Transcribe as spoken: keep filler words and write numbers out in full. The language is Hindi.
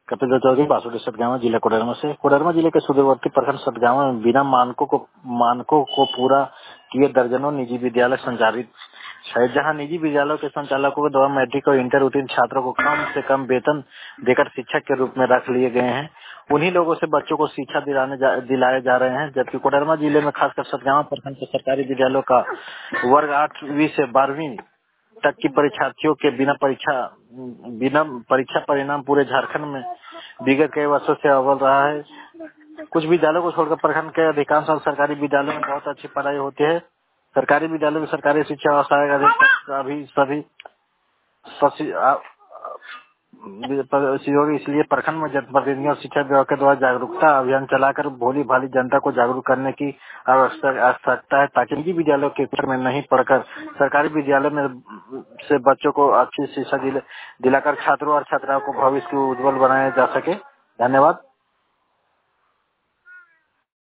कपिल चौधरी बासुरी सतगावा जिला कोडरमा से। कोडरमा जिले के सुदूरवर्ती प्रखंड सतगावा में बिना मानकों को मानकों को पूरा किए दर्जनों निजी विद्यालय संचालित है, जहां निजी विद्यालयों के संचालकों के द्वारा मैट्रिक और इंटर रूटीन छात्रों को कम से कम वेतन देकर शिक्षक के रूप में रख लिए गए हैं। उन्हीं लोगों से बच्चों को शिक्षा दिलाने जा, दिलाए जा रहे हैं। जबकि कोडरमा जिले में खासकर सतगावा प्रखंड के सरकारी विद्यालयों का वर्ग आठवीं से बारहवीं तक की परीक्षार्थियों के बिना परीक्षा बिना परीक्षा परिणाम पूरे झारखंड में विगत कई वर्षों से अव्वल रहा है। कुछ विद्यालयों को छोड़कर प्रखंड के अधिकांश सरकारी विद्यालयों में बहुत अच्छी पढ़ाई होती है। सरकारी विद्यालयों में सरकारी शिक्षा और सहायक अधीक्षक अभी सभी होगी। इसलिए प्रखंड में जनप्रतिनिधियों और शिक्षा विभाग के द्वारा जागरूकता अभियान चलाकर भोली भाली जनता को जागरूक करने की आवश्यकता है, ताकि निजी विद्यालयों के क्षेत्र में नहीं पढ़कर सरकारी विद्यालय में से बच्चों को अच्छी शिक्षा दिलाकर छात्रों और छात्राओं को भविष्य को उज्जवल बनाया जा सके। धन्यवाद।